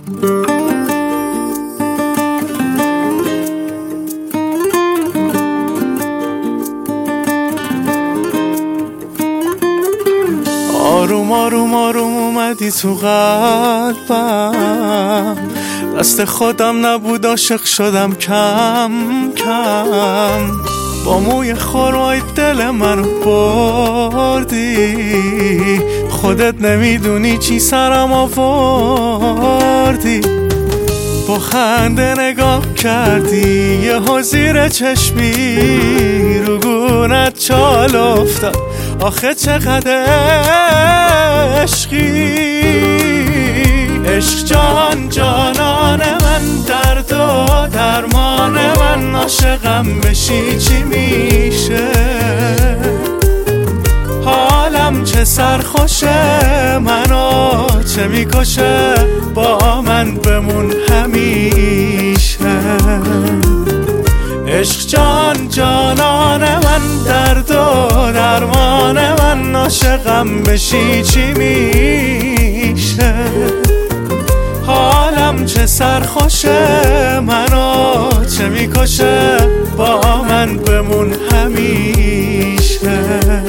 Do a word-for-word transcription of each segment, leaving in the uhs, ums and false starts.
آروم آروم آروم اومدی تو قلبم، دست خودم نبود عاشق شدم کم کم. با موی خرمای دل منو بردی، خودت نمیدونی چی سرم آوردی. با خنده نگاه کردی یهو زیر چشمی رو گونت چال افتاد، آخه چقدر عشقی. عشق جان جانان من، درد و درمان من، عاشقم بشی چی میشه؟ حالم چه سرخوشه، منو چه میکشه، با من بمون همیشه. عشق جان جانان من، درد و درمان من، عاشقم بشی چی میشه؟ حالم چه سرخوشه، منو چه میکشه، با من بمون همیشه.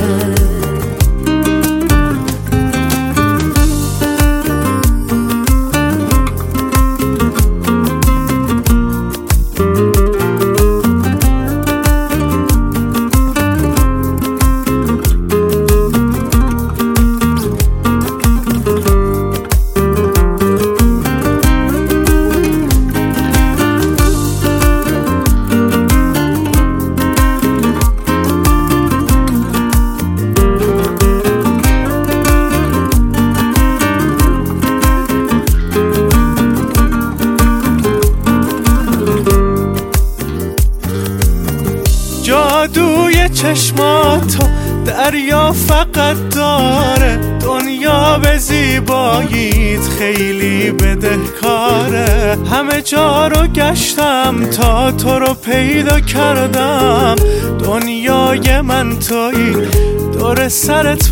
جادوی چشماتو دریا فقط داره، دنیا به زیباییت خیلی بدهکاره. همه جا رو گشتم تا تو رو پیدا کردم، دنیای من تویی، دور سرت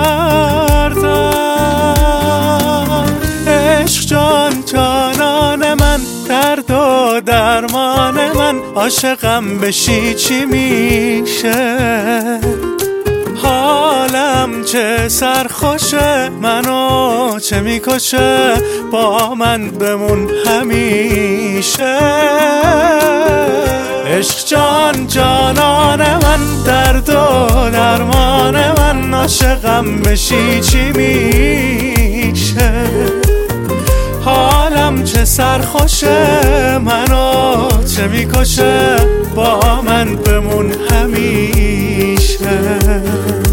بگردم. عشق جان جانان من، درد و درمان من، عاشقم بشی چی میشه؟ حالم چه سرخوشه، منو چه میکشه، با من بمون همیشه. عشق جان جانان من، درد و درمان من، عاشقم بشی چی میشه؟ حالم چه سرخوشه، منو چه میکشه، با من بمون همیشه.